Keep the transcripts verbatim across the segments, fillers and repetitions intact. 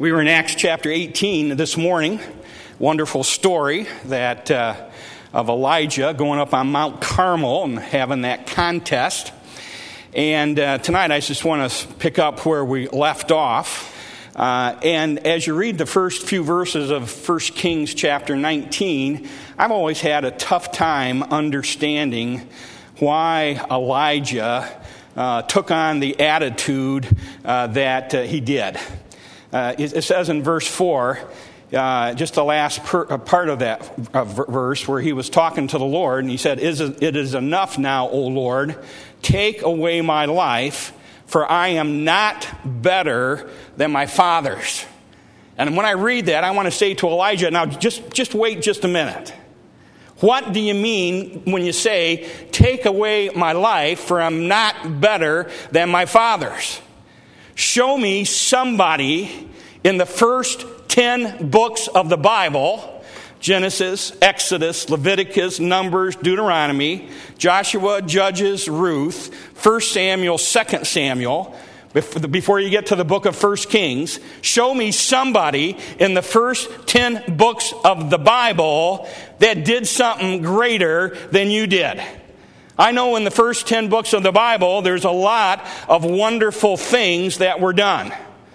We were in Acts chapter eighteen this morning. Wonderful story that uh, of Elijah going up on Mount Carmel and having that contest. And uh, tonight I just want to pick up where we left off. Uh, and as you read the first few verses of First Kings chapter nineteen, I've always had a tough time understanding why Elijah uh, took on the attitude uh, that uh, he did. Uh, it, it says in verse four, uh, just the last per, uh, part of that uh, verse, where he was talking to the Lord, and he said, "Is it is enough now, O Lord, take away my life, for I am not better than my fathers." And when I read that, I want to say to Elijah, now just, just wait just a minute. What do you mean when you say, take away my life, for I'm not better than my fathers? Show me somebody in the first ten books of the Bible, Genesis, Exodus, Leviticus, Numbers, Deuteronomy, Joshua, Judges, Ruth, First Samuel, Second Samuel, before you get to the book of First Kings. Show me somebody in the first ten books of the Bible that did something greater than you did. I know in the first ten books of the Bible, there's a lot of wonderful things that were done.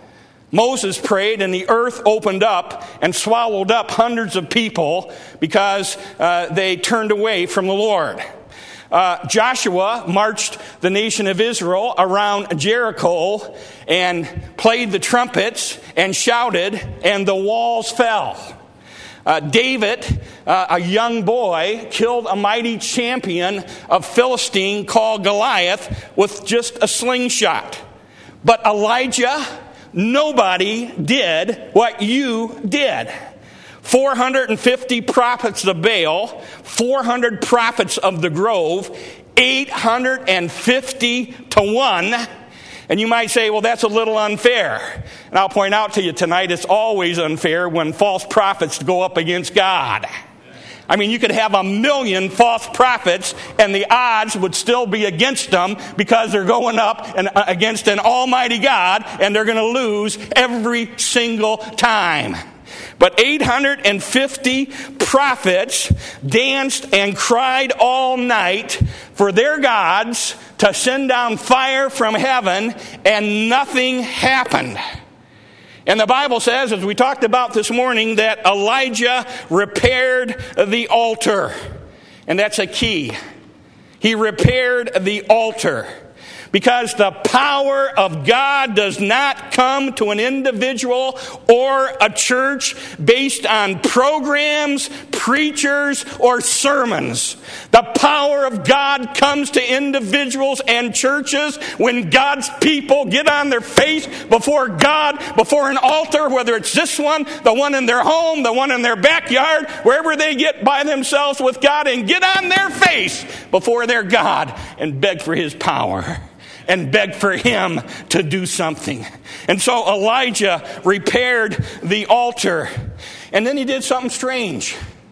Moses prayed and the earth opened up and swallowed up hundreds of people because uh, they turned away from the Lord. Uh, Joshua marched the nation of Israel around Jericho and played the trumpets and shouted, and the walls fell. Uh, David, uh, a young boy, killed a mighty champion of Philistine called Goliath with just a slingshot. But Elijah, nobody did what you did. four hundred fifty prophets of Baal, four hundred prophets of the Grove, eight hundred fifty to one. And you might say, well, that's a little unfair. And I'll point out to you tonight, it's always unfair when false prophets go up against God. I mean, you could have a million false prophets and the odds would still be against them because they're going up and against an almighty God, and they're going to lose every single time. But eight hundred fifty prophets danced and cried all night for their gods to send down fire from heaven, and nothing happened. And the Bible says, as we talked about this morning, that Elijah repaired the altar. And that's a key. He repaired the altar. Because the power of God does not come to an individual or a church based on programs, preachers, or sermons. The power of God comes to individuals and churches when God's people get on their face before God, before an altar, whether it's this one, the one in their home, the one in their backyard, wherever they get by themselves with God, and get on their face before their God and beg for His power. And begged for Him to do something. And so Elijah repaired the altar. And then he did something strange.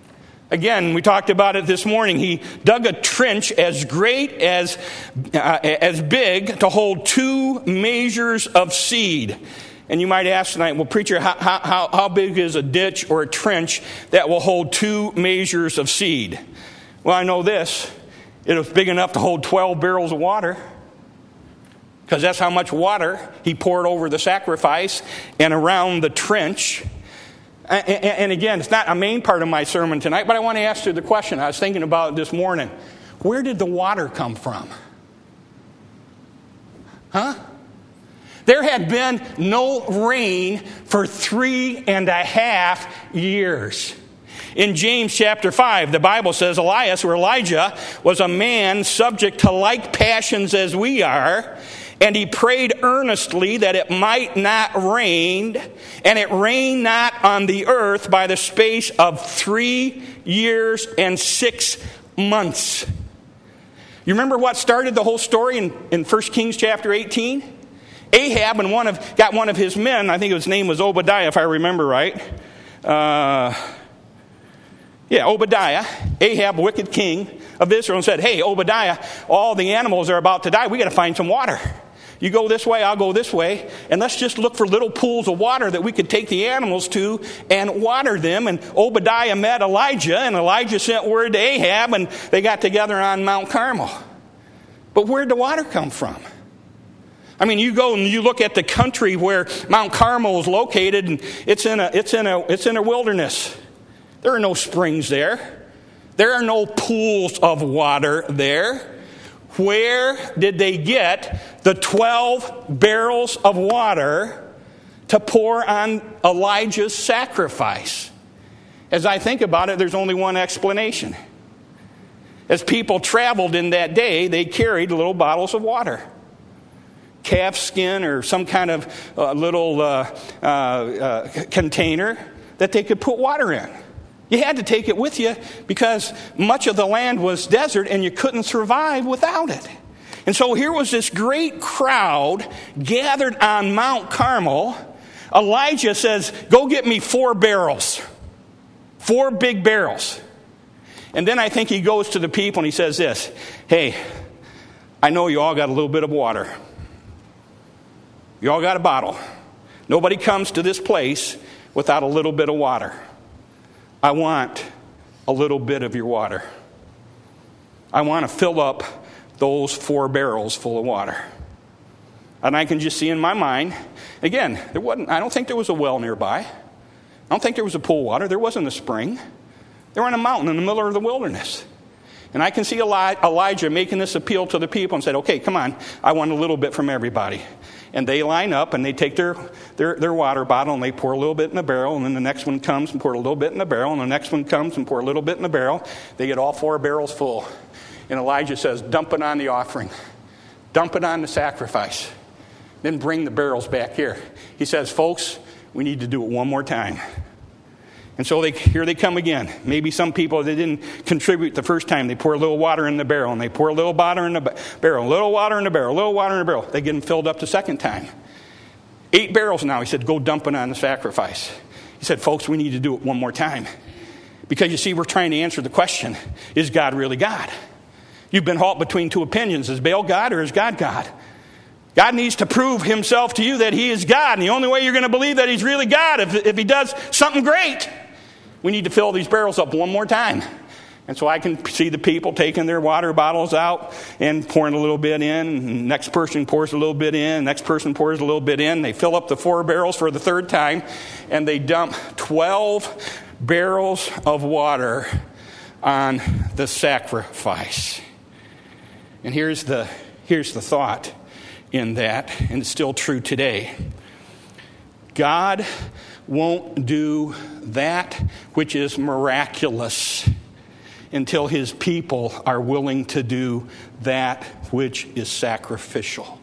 Again, we talked about it this morning. He dug a trench as great as, uh, as big to hold two measures of seed. And you might ask tonight, well, preacher, how, how, how big is a ditch or a trench that will hold two measures of seed? Well, I know this. It was big enough to hold twelve barrels of water. Because that's how much water he poured over the sacrifice and around the trench. And again, it's not a main part of my sermon tonight, but I want to ask you the question I was thinking about this morning. Where did the water come from? Huh? There had been no rain for three and a half years. In James chapter five, the Bible says Elias, or Elijah, was a man subject to like passions as we are, and he prayed earnestly that it might not rain, and it rained not on the earth by the space of three years and six months. You remember what started the whole story in, in First Kings chapter eighteen? Ahab and one of got one of his men, I think his name was Obadiah, if I remember right. Uh, yeah, Obadiah, Ahab, wicked king of Israel, and said, hey, Obadiah, all the animals are about to die. We got to find some water. You go this way, I'll go this way, and let's just look for little pools of water that we could take the animals to and water them. And Obadiah met Elijah, and Elijah sent word to Ahab, and they got together on Mount Carmel. But where'd the water come from? I mean, you go and you look at the country where Mount Carmel is located, and it's in a it's in a it's in a wilderness. There are no springs there. There are no pools of water there. Where did they get the twelve barrels of water to pour on Elijah's sacrifice? As I think about it, there's only one explanation. As people traveled in that day, they carried little bottles of water. Calf skin or some kind of uh, little uh, uh, uh, container that they could put water in. You had to take it with you because much of the land was desert and you couldn't survive without it. And so here was this great crowd gathered on Mount Carmel. Elijah says, go get me four barrels. Four big barrels. And then I think he goes to the people and he says this, hey, I know you all got a little bit of water. You all got a bottle. Nobody comes to this place without a little bit of water. I want a little bit of your water. I want to fill up those four barrels full of water. And I can just see in my mind, again, there wasn't, I don't think there was a well nearby. I don't think there was a pool of water. There wasn't a spring. They were on a mountain in the middle of the wilderness. And I can see Eli- Elijah making this appeal to the people and said, okay, come on, I want a little bit from everybody. And they line up and they take their, their, their water bottle and they pour a little bit in a barrel. And then the next one comes and pour a little bit in a barrel. And the next one comes and pour a little bit in a barrel. They get all four barrels full. And Elijah says, dump it on the offering. Dump it on the sacrifice. Then bring the barrels back here. He says, folks, we need to do it one more time. And so they, here they come again. Maybe some people, they didn't contribute the first time. They pour a little water in the barrel, and they pour a little water in the barrel, a little water in the barrel, a little water in the barrel. They get them filled up the second time. Eight barrels now. He said, go dump it on the sacrifice. He said, folks, we need to do it one more time. Because you see, we're trying to answer the question, is God really God? You've been halt between two opinions. Is Baal God or is God God? God needs to prove himself to you that he is God. And the only way you're going to believe that he's really God if, if he does something great. We need to fill these barrels up one more time. And so I can see the people taking their water bottles out and pouring a little bit in. And next person pours a little bit in. Next person pours a little bit in. They fill up the four barrels for the third time. And they dump twelve barrels of water on the sacrifice. And here's the, here's the thought in that, and it's still true today. God won't do that which is miraculous until his people are willing to do that which is sacrificial.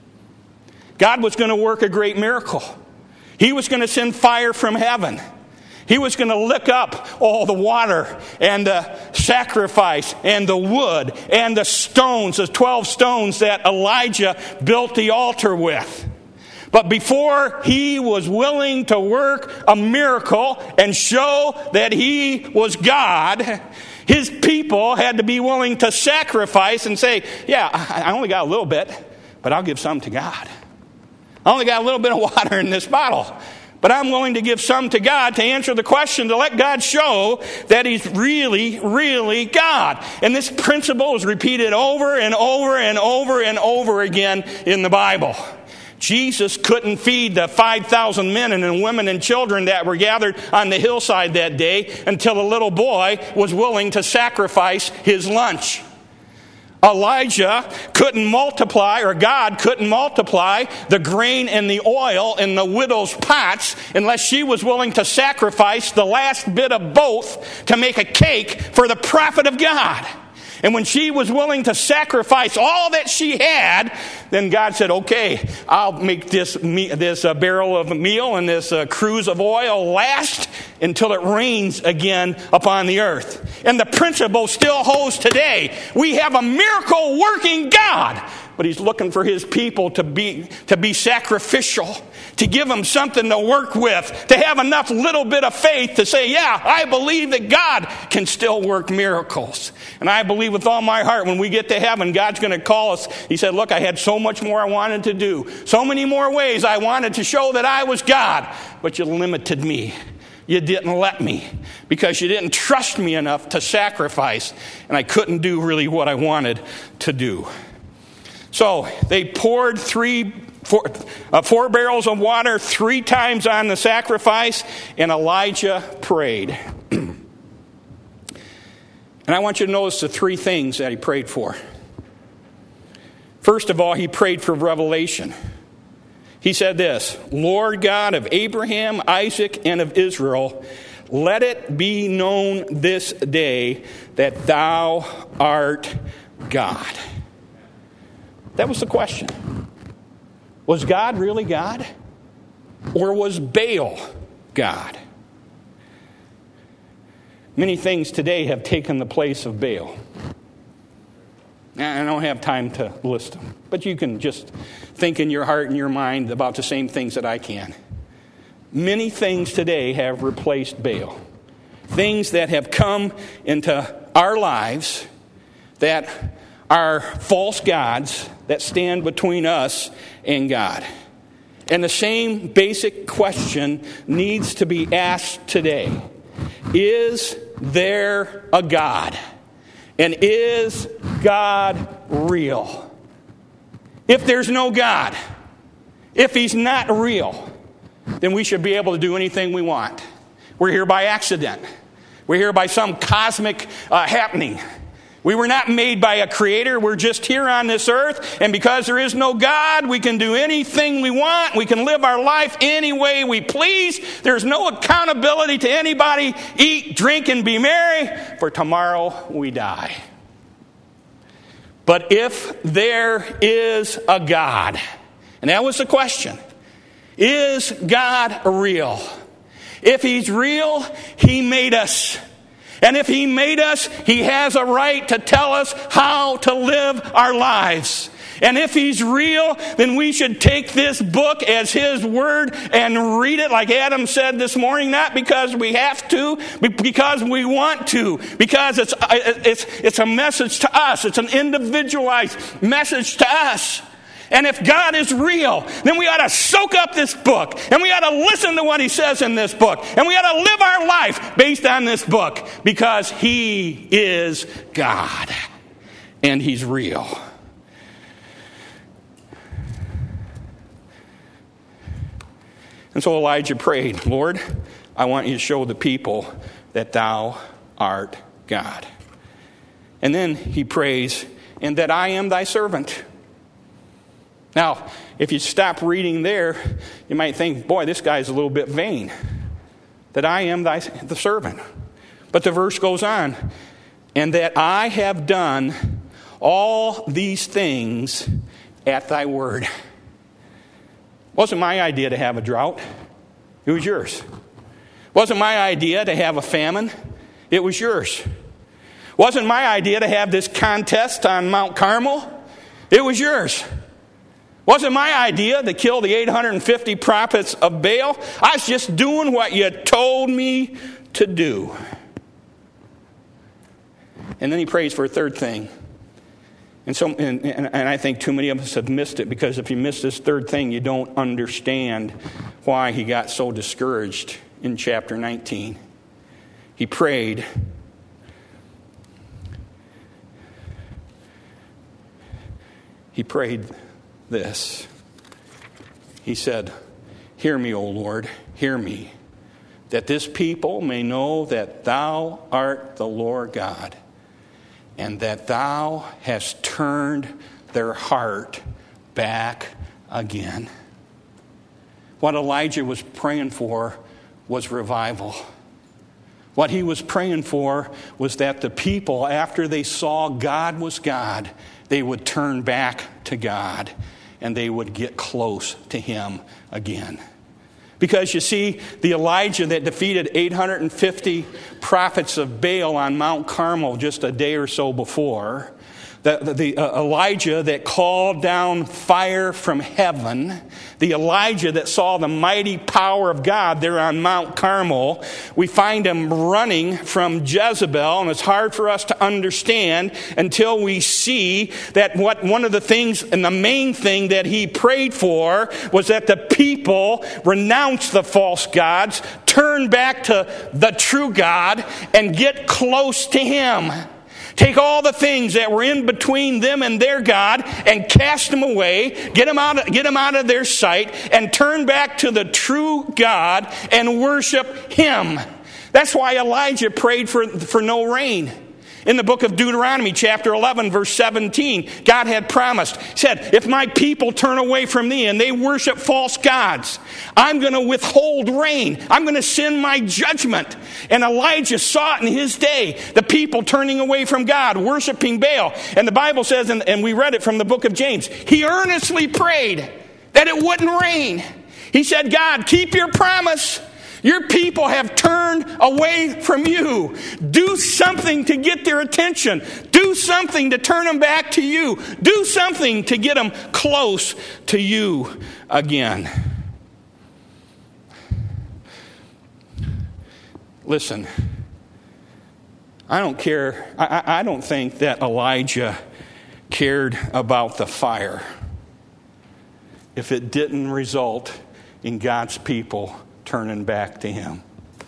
God was going to work a great miracle. He was going to send fire from heaven. He was going to lick up all the water and the sacrifice and the wood and the stones, the twelve stones that Elijah built the altar with. But before he was willing to work a miracle and show that he was God, his people had to be willing to sacrifice and say, yeah, I only got a little bit, but I'll give some to God. I only got a little bit of water in this bottle, but I'm willing to give some to God to answer the question, to let God show that he's really, really God. And this principle is repeated over and over and over and over again in the Bible. Jesus couldn't feed the five thousand men and women and children that were gathered on the hillside that day until a little boy was willing to sacrifice his lunch. Elijah couldn't multiply, or God couldn't multiply the grain and the oil in the widow's pots unless she was willing to sacrifice the last bit of both to make a cake for the prophet of God. And when she was willing to sacrifice all that she had, then God said, okay, I'll make this this uh, barrel of meal and this uh, cruse of oil last until it rains again upon the earth. And the principle still holds today. We have a miracle-working God, but he's looking for his people to be, to be sacrificial, to give them something to work with, to have enough little bit of faith to say, yeah, I believe that God can still work miracles. And I believe with all my heart when we get to heaven, God's going to call us. He said, look, I had so much more I wanted to do, so many more ways I wanted to show that I was God, but you limited me. You didn't let me because you didn't trust me enough to sacrifice, and I couldn't do really what I wanted to do. So they poured three, four, uh, four barrels of water three times on the sacrifice, and Elijah prayed. And I want you to notice the three things that he prayed for. First of all, he prayed for revelation. He said this, Lord God of Abraham, Isaac, and of Israel, let it be known this day that thou art God. That was the question. Was God really God? Or was Baal God? Many things today have taken the place of Baal. I don't have time to list them, but you can just think in your heart and your mind about the same things that I can. Many things today have replaced Baal. Things that have come into our lives that are false gods that stand between us and God. And the same basic question needs to be asked today. Is there a God? And is God real? If there's no God, if he's not real, then we should be able to do anything we want. We're here by accident. We're here by some cosmic uh, happening. We were not made by a creator. We're just here on this earth. And because there is no God, we can do anything we want. We can live our life any way we please. There's no accountability to anybody. Eat, drink, and be merry, for tomorrow we die. But if there is a God, and that was the question, is God real? If he's real, he made us. And if he made us, he has a right to tell us how to live our lives. And if he's real, then we should take this book as his word and read it like Adam said this morning, not because we have to, but because we want to. Because it's, it's, it's a message to us. It's an individualized message to us. And if God is real, then we ought to soak up this book. And we ought to listen to what he says in this book. And we ought to live our life based on this book. Because he is God. And he's real. And so Elijah prayed, Lord, I want you to show the people that thou art God. And then he prays, and that I am thy servant. Now, if you stop reading there, you might think, boy, this guy's a little bit vain. That I am thy the servant. But the verse goes on, and that I have done all these things at thy word. Wasn't my idea to have a drought. It was yours. Wasn't my idea to have a famine. It was yours. Wasn't my idea to have this contest on Mount Carmel. It was yours. Wasn't my idea to kill the eight hundred fifty prophets of Baal. I was just doing what you told me to do. And then he prays for a third thing. And so, and, and I think too many of us have missed it, because if you miss this third thing, you don't understand why he got so discouraged in chapter nineteen. He prayed, he prayed this. He said, hear me, O Lord, hear me, that this people may know that thou art the Lord God, and that thou hast turned their heart back again. What Elijah was praying for was revival. What he was praying for was that the people, after they saw God was God, they would turn back to God and they would get close to him again. Because you see, the Elijah that defeated eight hundred fifty prophets of Baal on Mount Carmel just a day or so before, The, the, the uh, Elijah that called down fire from heaven, the Elijah that saw the mighty power of God there on Mount Carmel, we find him running from Jezebel, and it's hard for us to understand until we see that what one of the things and the main thing that he prayed for was that the people renounce the false gods, turn back to the true God, and get close to him. Take all the things that were in between them and their God and cast them away, get them out of, get them out of their sight, and turn back to the true God and worship him. That's why Elijah prayed for, for no rain. In the book of Deuteronomy, chapter eleven, verse seventeen, God had promised, said, if my people turn away from thee and they worship false gods, I'm going to withhold rain. I'm going to send my judgment. And Elijah saw it in his day, the people turning away from God, worshiping Baal. And the Bible says, and, and we read it from the book of James, he earnestly prayed that it wouldn't rain. He said, God, keep your promise. Your people have turned away from you. Do something to get their attention. Do something to turn them back to you. Do something to get them close to you again. Listen, I don't care. I, I don't think that Elijah cared about the fire if it didn't result in God's people turning back to him.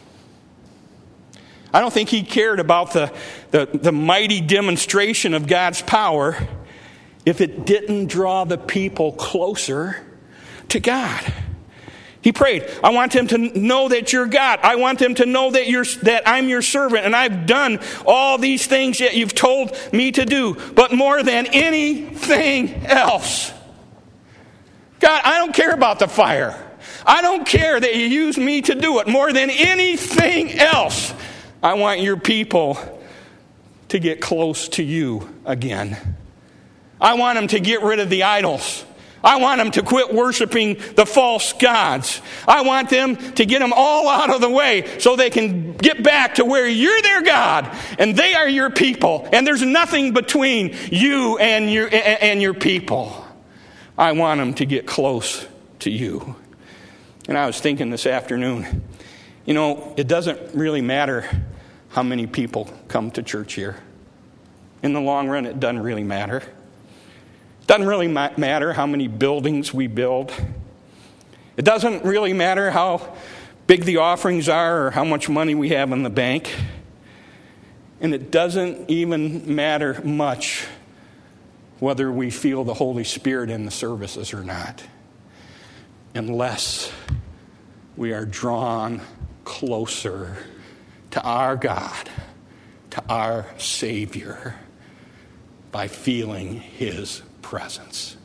I don't think he cared about the, the, the mighty demonstration of God's power if it didn't draw the people closer to God. He prayed, I want them to know that you're God. I want them to know that you're that I'm your servant and I've done all these things that you've told me to do. But more than anything else, God, I don't care about the fire. I don't care that you use me to do it. More than anything else, I want your people to get close to you again. I want them to get rid of the idols. I want them to quit worshiping the false gods. I want them to get them all out of the way so they can get back to where you're their God and they are your people. And there's nothing between you and your, and your people. I want them to get close to you. And I was thinking this afternoon, you know, it doesn't really matter how many people come to church here. In the long run, it doesn't really matter. It doesn't really ma- matter how many buildings we build. It doesn't really matter how big the offerings are or how much money we have in the bank. And it doesn't even matter much whether we feel the Holy Spirit in the services or not, unless we are drawn closer to our God, to our Savior, by feeling his presence.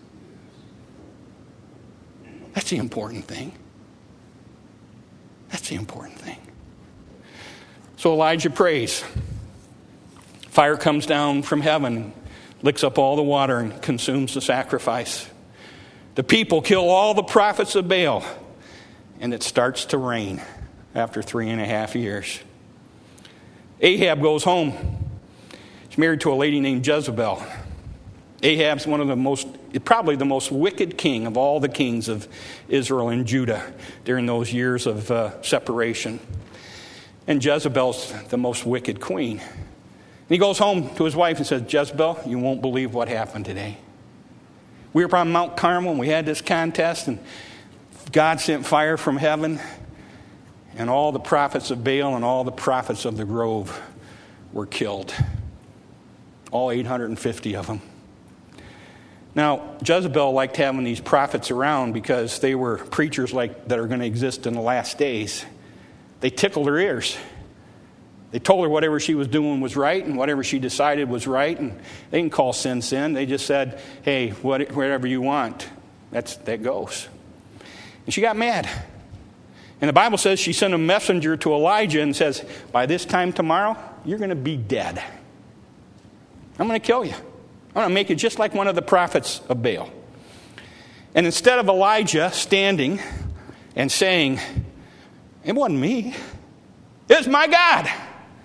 That's the important thing. That's the important thing. So Elijah prays. Fire comes down from heaven, licks up all the water, and consumes the sacrifice. The people kill all the prophets of Baal, and it starts to rain after three and a half years. Ahab goes home. He's married to a lady named Jezebel. Ahab's one of the most, probably the most wicked king of all the kings of Israel and Judah during those years of uh, separation. And Jezebel's the most wicked queen. And he goes home to his wife and says, Jezebel, you won't believe what happened today. We were on Mount Carmel and we had this contest, and God sent fire from heaven, and all the prophets of Baal and all the prophets of the grove were killed. All eight hundred fifty of them. Now, Jezebel liked having these prophets around because they were preachers like that are going to exist in the last days. They tickled her ears. They told her whatever she was doing was right and whatever she decided was right. And they didn't call sin sin. They just said, hey, what, whatever you want, that's, that goes. And she got mad. And the Bible says she sent a messenger to Elijah and says, by this time tomorrow, you're going to be dead. I'm going to kill you. I'm going to make you just like one of the prophets of Baal. And instead of Elijah standing and saying, it wasn't me, it was my God.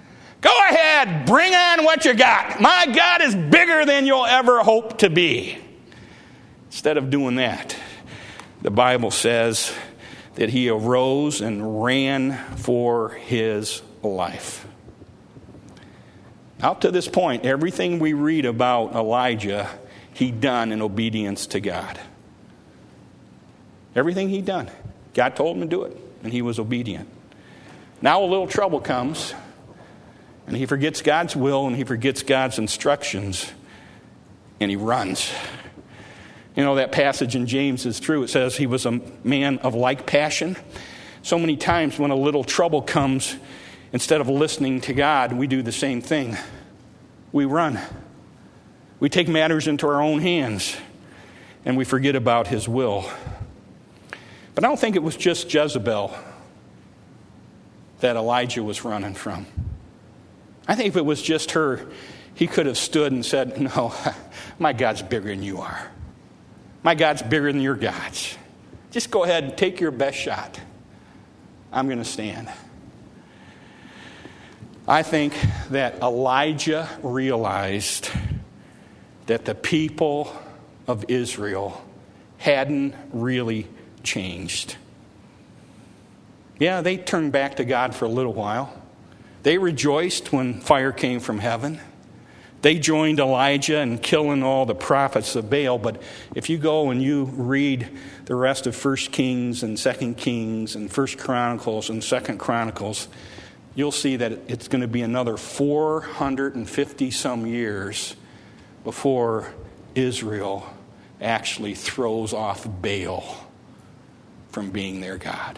Go ahead, bring on what you got. My God is bigger than you'll ever hope to be. Instead of doing that, the Bible says that he arose and ran for his life. Up to this point, everything we read about Elijah, he done in obedience to God. Everything he done. God told him to do it, and he was obedient. Now a little trouble comes, and he forgets God's will, and he forgets God's instructions, and he runs. You know, that passage in James is true. It says he was a man of like passion. So many times when a little trouble comes, instead of listening to God, we do the same thing. We run. We take matters into our own hands, and we forget about his will. But I don't think it was just Jezebel that Elijah was running from. I think if it was just her, he could have stood and said, no, my God's bigger than you are. My God's bigger than your gods. Just go ahead and take your best shot. I'm going to stand. I think that Elijah realized that the people of Israel hadn't really changed. Yeah, they turned back to God for a little while. They rejoiced when fire came from heaven. They joined Elijah in killing all the prophets of Baal. But if you go and you read the rest of First Kings and Second Kings and First Chronicles and Second Chronicles, you'll see that it's going to be another four hundred fifty some years before Israel actually throws off Baal from being their God.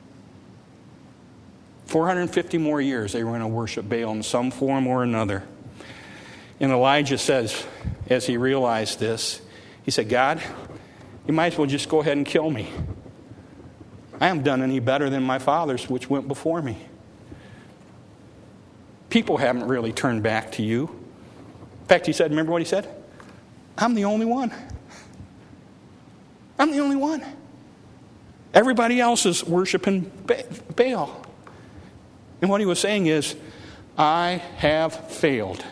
four hundred fifty more years they were going to worship Baal in some form or another. And Elijah says, as he realized this, he said, God, you might as well just go ahead and kill me. I haven't done any better than my fathers, which went before me. People haven't really turned back to you. In fact, he said, remember what he said? I'm the only one. I'm the only one. Everybody else is worshiping Baal. And what he was saying is, I have failed.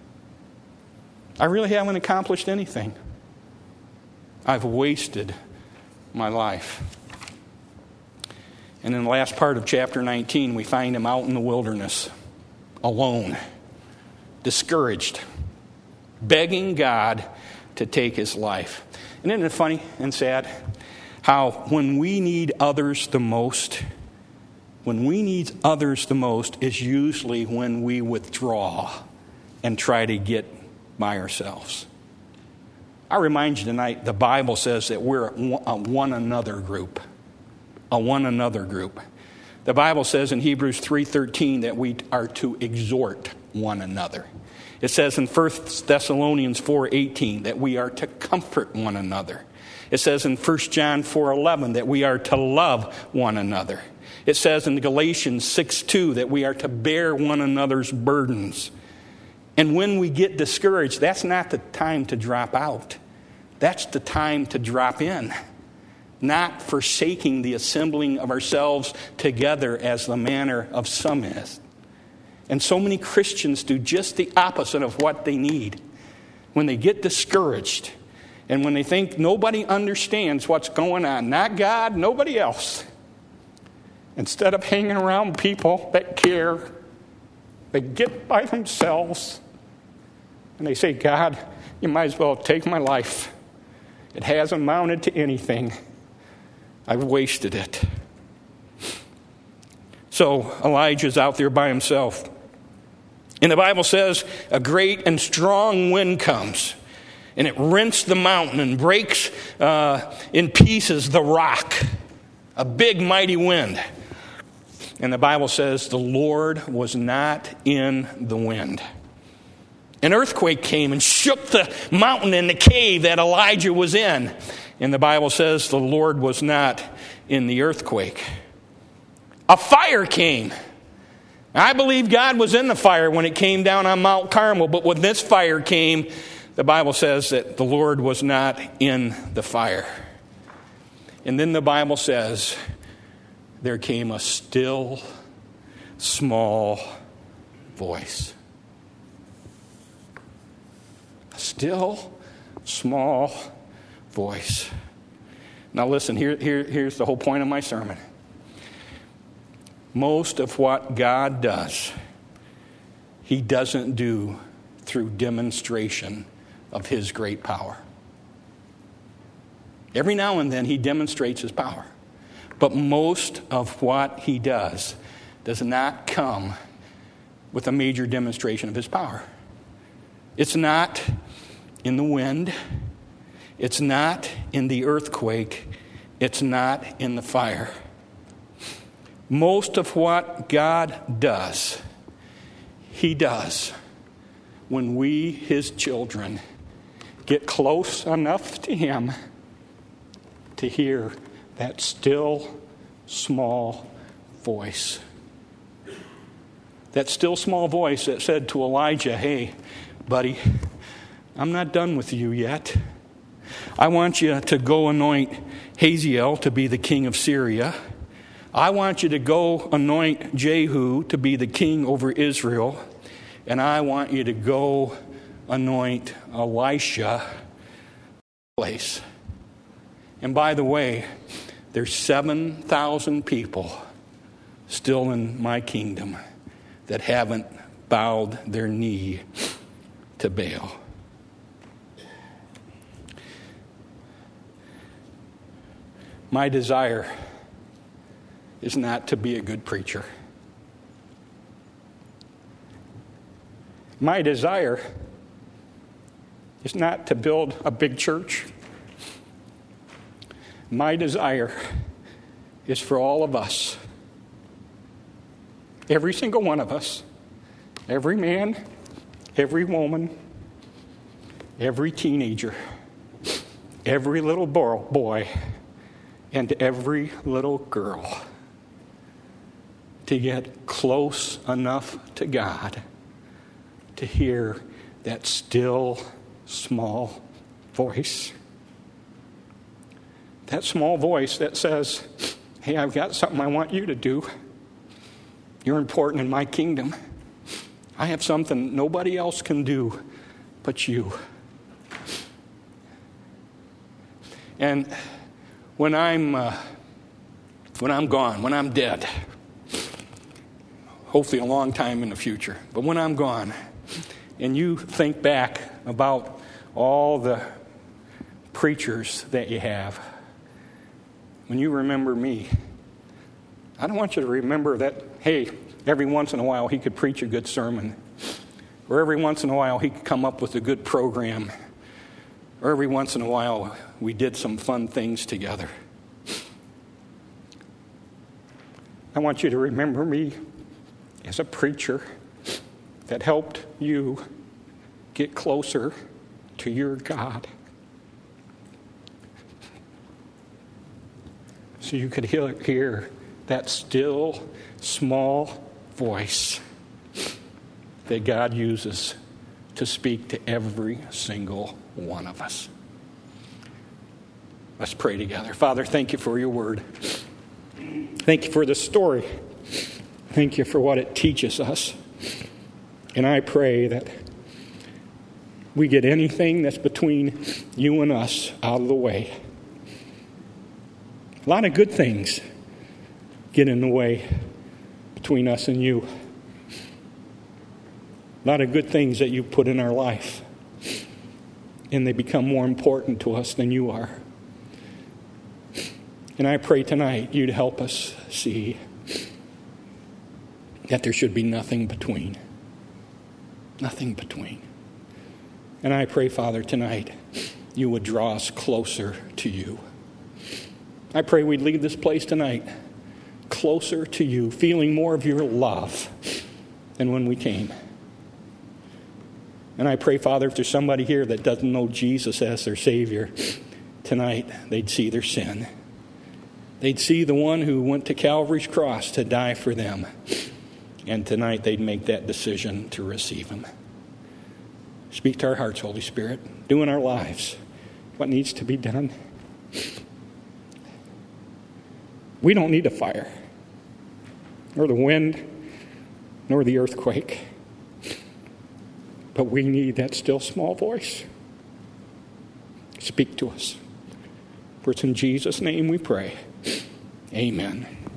I really haven't accomplished anything. I've wasted my life. And in the last part of chapter nineteen, we find him out in the wilderness, alone, discouraged, begging God to take his life. And isn't it funny and sad how when we need others the most, when we need others the most is usually when we withdraw and try to get by ourselves. I remind you tonight, the Bible says that we're a one another group. A one another group. The Bible says in Hebrews three thirteen that we are to exhort one another. It says in First Thessalonians four eighteen that we are to comfort one another. It says in First John four eleven that we are to love one another. It says in Galatians six two that we are to bear one another's burdens. And when we get discouraged, that's not the time to drop out. That's the time to drop in. Not forsaking the assembling of ourselves together as the manner of some is. And so many Christians do just the opposite of what they need. When they get discouraged and when they think nobody understands what's going on, not God, nobody else, instead of hanging around people that care, they get by themselves and they say, God, you might as well take my life. It hasn't amounted to anything. I've wasted it. So Elijah's out there by himself. And the Bible says a great and strong wind comes. And it rents the mountain and breaks uh, in pieces the rock. A big, mighty wind. And the Bible says the Lord was not in the wind. An earthquake came and shook the mountain and the cave that Elijah was in. And the Bible says the Lord was not in the earthquake. A fire came. I believe God was in the fire when it came down on Mount Carmel. But when this fire came, the Bible says that the Lord was not in the fire. And then the Bible says there came a still, small voice. A still, small voice. Now listen, here, here, here's the whole point of my sermon. Most of what God does, He doesn't do through demonstration of His great power. Every now and then He demonstrates His power. But most of what He does does not come with a major demonstration of His power. It's not in the wind. It's not in the earthquake. It's not in the fire. Most of what God does, He does when we, His children, get close enough to Him to hear that still, small voice. That still, small voice that said to Elijah, hey, buddy, I'm not done with you yet. I want you to go anoint Hazael to be the king of Syria. I want you to go anoint Jehu to be the king over Israel. And I want you to go anoint Elisha place. And by the way, there's seven thousand people still in my kingdom that haven't bowed their knee to Baal. My desire is not to be a good preacher. My desire is not to build a big church. My desire is for all of us, every single one of us, every man, every woman, every teenager, every little boy, and every little girl, to get close enough to God to hear that still, small voice. That small voice that says, hey, I've got something I want you to do. You're important in my kingdom. I have something nobody else can do but you. And when I'm uh, when I'm gone, when I'm dead, hopefully a long time in the future, but when I'm gone, and you think back about all the preachers that you have, when you remember me, I don't want you to remember that, hey, every once in a while he could preach a good sermon, or every once in a while he could come up with a good program, or every once in a while we did some fun things together. I want you to remember me as a preacher that helped you get closer to your God, so you could hear, hear that still, small voice that God uses to speak to every single one of us. Let's pray together. Father, thank you for your word. Thank you for the story. Thank you for what it teaches us. And I pray that we get anything that's between you and us out of the way. A lot of good things get in the way between us and you. A lot of good things that you put in our life, and they become more important to us than you are. And I pray tonight you'd help us see that there should be nothing between. Nothing between. And I pray, Father, tonight you would draw us closer to you. I pray we'd leave this place tonight closer to you, feeling more of your love than when we came. And I pray, Father, if there's somebody here that doesn't know Jesus as their Savior, tonight they'd see their sin. They'd see the one who went to Calvary's cross to die for them. And tonight they'd make that decision to receive him. Speak to our hearts, Holy Spirit. Do in our lives what needs to be done. We don't need a fire, nor the wind, nor the earthquake. But we need that still small voice. Speak to us. For it's in Jesus' name we pray. Amen.